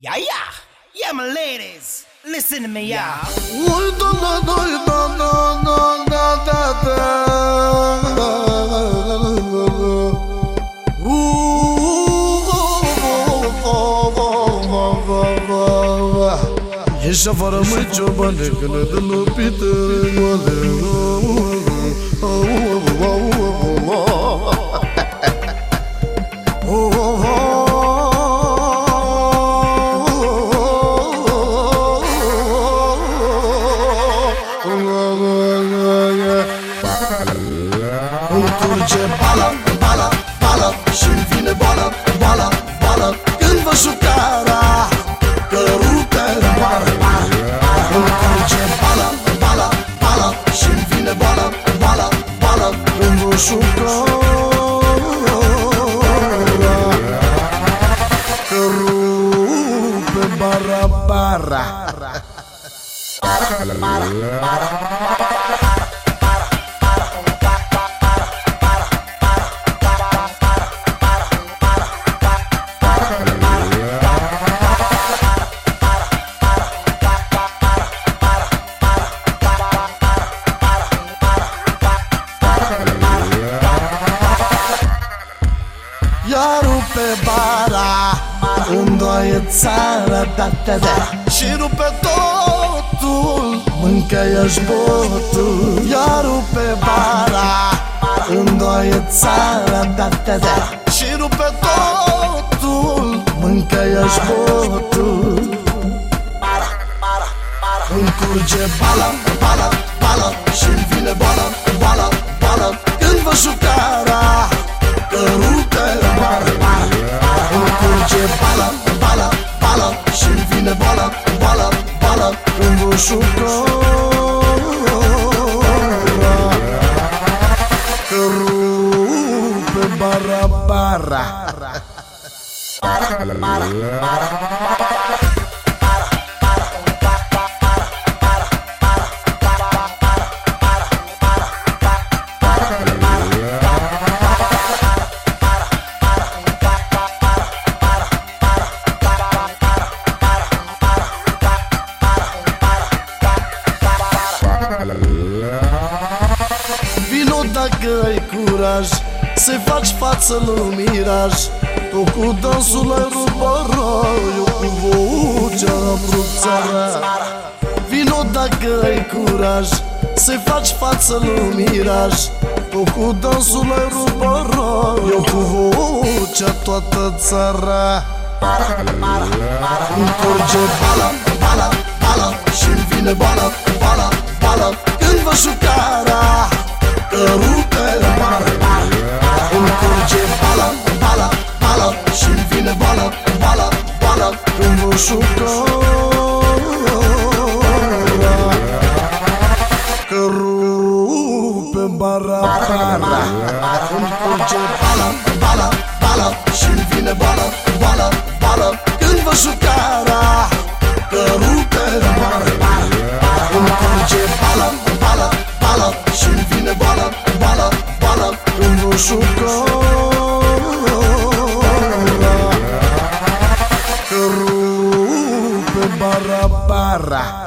Yeah, yeah, yeah, my ladies, listen to me, y'all. Ești afară, măi, ciobane, că ne dă lopită goale. Îmi curge bala, bala, bala și-mi vine boală, boală, boală când vă jucara, că rupe moară. Îmi curge bala, bala, bala și-mi vine boală, boală, boală când vă jucara, că rupe bara, bara. Ia rupe bara, îndoaie țara, da. Și rupe totul, mâncă-i-aș botul. Ia rupe bara, îndoaie țara, da. Și rupe totul, mâncă-i-aș botul. Îmi curge bala, bala, bala și-mi vine boală, boală, boală când vă jucara, că rupe moară. Îmi curge bala, bala, bala și-mi vine boală, boală, boală când vă jucara, că rupe bara, bara. Vino dacă ai curaj să-i faci față lui miraj. Tu cu dansul ai rupt, eu cu vocea am rupt țara. Vino dacă ai curaj să-i faci față lui miraj. Tu cu dansul ai rupt, eu cu vocea toată țara. Îmi curge bala, bala, bala și-mi vine boală, boală, boală când vă jucara, că rupe moară. Îmi curge bala, bala, bala și-mi vine boală, boală, boală când vă jucara, că rupe bara, bara. Îmi curge bala, bala, bala și-mi vine boală, boală, boală când vă jucara, că rupe moară. Îmi curge bala, bala, bala și-mi vine boală, boală, boală când vă jucara, că rupe bara, bara.